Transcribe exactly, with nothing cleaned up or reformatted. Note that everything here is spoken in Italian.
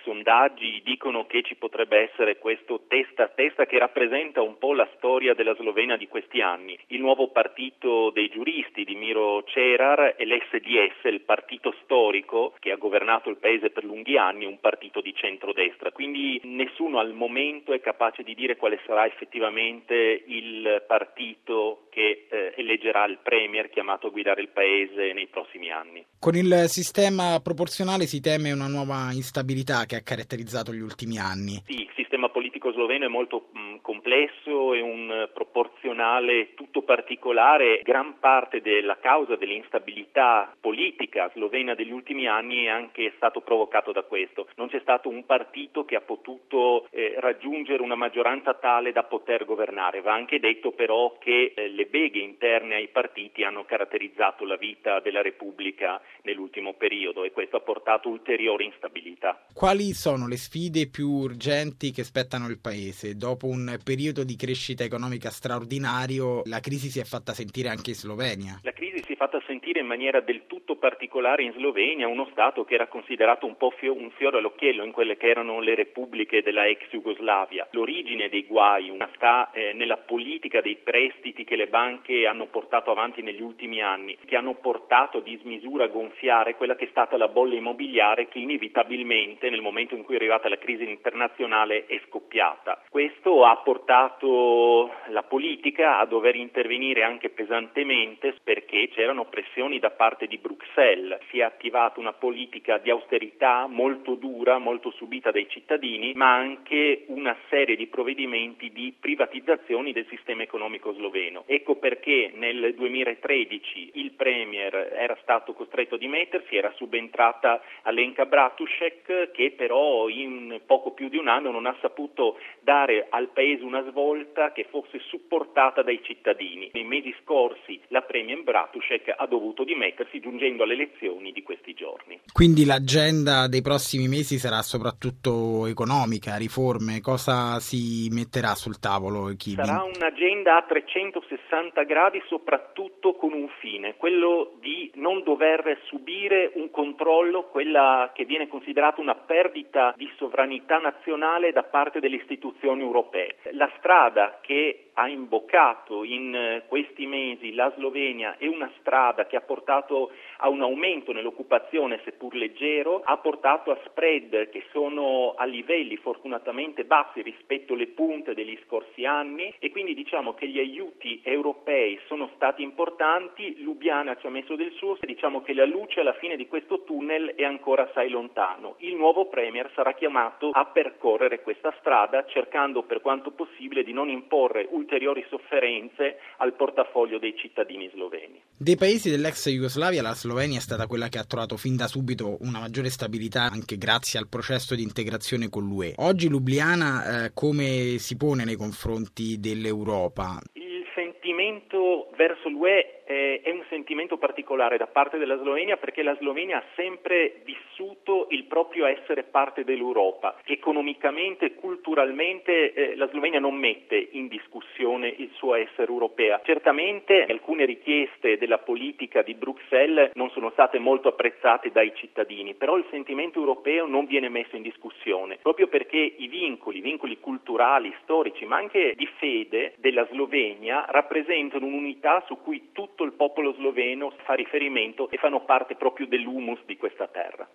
sondaggi dicono che ci potrebbe essere questo testa a testa che rappresenta un po' la storia della Slovenia di questi anni. Il nuovo partito dei giuristi di Miro Cerar e l'S D S, il partito storico che ha governato il paese per lunghi anni, un partito di centrodestra. Quindi nessuno al momento è capace di dire quale sarà effettivamente il partito che eh, eleggerà il premier chiamato a guidare il paese nei prossimi anni. Con il sistema proporzionale si teme una nuova instabilità che ha caratterizzato gli ultimi anni. Sì, il sistema politico sloveno è molto mh, complesso, è un proporzionale tutto particolare. Gran parte della causa dell'instabilità politica slovena degli ultimi anni è anche stato provocato da questo. Non c'è stato un partito che ha potuto eh, raggiungere una maggioranza tale da poter governare. Va anche detto però che eh, le beghe interne ai partiti hanno caratterizzato la vita della Repubblica nell'ultimo periodo e questo ha portato ulteriore instabilità. Quali sono le sfide più urgenti che aspettano il paese? Dopo un periodo di crescita economica straordinario, la crisi si è fatta sentire anche in Slovenia. La crisi si è fatta sentire in maniera del tutto particolare in Slovenia, uno Stato che era considerato un po' fio- un fiore all'occhiello in quelle che erano le repubbliche della ex Jugoslavia. L'origine dei guai sta eh, nella politica dei prestiti che le banche hanno portato avanti negli ultimi anni, che hanno portato a dismisura a gonfiare quella che è stata la bolla immobiliare che inevitabilmente nel momento in cui è arrivata la crisi internazionale è scoppiata. Questo ha portato la politica a dover intervenire anche pesantemente perché c'erano pressioni da parte di Bruxelles. Si è attivata una politica di austerità molto dura, molto subita dai cittadini, ma anche una serie di provvedimenti di privatizzazioni del sistema economico sloveno. Ecco perché nel duemilatredici il premier era stato costretto a dimettersi, era subentrata Alenka Bratušek, che però in poco più di un anno non ha saputo dare al paese una svolta che fosse supportata dai cittadini. Nei mesi scorsi la premier Bratušek ha dovuto dimettersi giungendo alle elezioni di questi giorni. Quindi l'agenda dei prossimi mesi sarà soprattutto economica, riforme, cosa si metterà sul tavolo? Chi Sarà un'agenda a trecentosessanta gradi, soprattutto con un fine, quello di non dover subire un controllo, quella che viene considerata una perdita di sovranità nazionale da parte delle istituzioni europee. La strada che ha imboccato in questi mesi la Slovenia è una strada che ha portato a un aumento nell'occupazione seppur leggero, ha portato a spread che sono a livelli fortunatamente bassi rispetto alle punte degli scorsi anni e quindi diciamo che gli aiuti europei sono stati importanti, Lubiana ci ha messo del suo, diciamo che la luce alla fine di questo tunnel è ancora assai lontano. Il nuovo premier sarà chiamato a percorrere questa strada cercando per quanto possibile di non imporre ulteriori sofferenze al portafoglio dei cittadini sloveni. Dei paesi dell'ex Jugoslavia la Slovenia è stata quella che ha trovato fin da subito una maggiore stabilità anche grazie al processo di integrazione con l'U E. Oggi Lubiana eh, come si pone nei confronti dell'Europa? Il sentimento verso l'U E eh, è un sentimento particolare da parte della Slovenia perché la Slovenia ha sempre vissuto il proprio essere parte dell'Europa. Economicamente, culturalmente eh, la Slovenia non mette in discussione il suo essere europea. Certamente alcune richieste della politica di Bruxelles non sono state molto apprezzate dai cittadini, però il sentimento europeo non viene messo in discussione, proprio perché i vincoli, i vincoli culturali, storici, ma anche di fede della Slovenia rappresentano un'unità su cui tutto il popolo sloveno fa riferimento e fanno parte proprio dell'humus di questa terra.